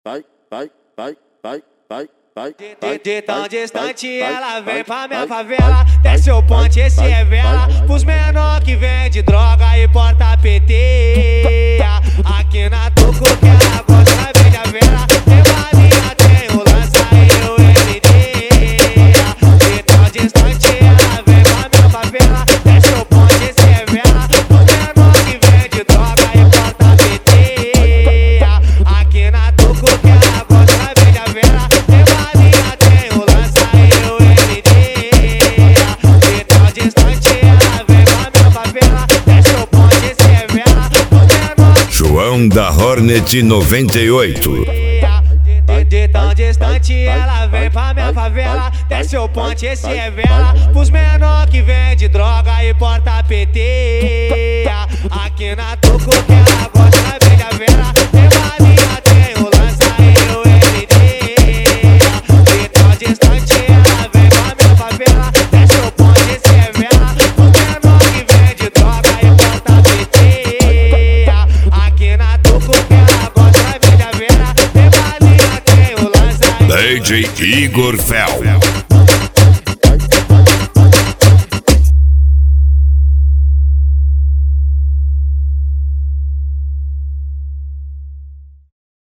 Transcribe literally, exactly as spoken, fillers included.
vai, vai, vai, vai, vai, vai. De, de tão distante ela vem pra minha favela, desce o ponte, esse é vela pros menor que vende droga e porta P T. Aqui na Tuco que ela gosta, vende a vela, tem balinha, tem o lança e o L D. De tão distante ela vem pra minha favela, desce o ponte, esse é vela pros menor que vende droga e porta P T. Aqui na Tuco que ela gosta, vende a vela, tem balinha, tem o lança e o L D. De tão distante ela vem pra minha favela, desce o ponte, esse é vela pros menor. João da Hornet noventa e oito. De, de tão distante ela vem pra minha favela, desce o ponte, esse é vela pros menor que vende droga e porta P T. Aqui na Tuco que ela gosta, vende a vela, tem balinha, tem o lança e o L D. De tão distante ela vem pra minha favela, desce o ponte, esse é vela pros menor que vende droga e porta P T. Aqui na Tuco que ela gosta, vende a vela, tem balinha, tem o lança e o L D. D J Igor Fel.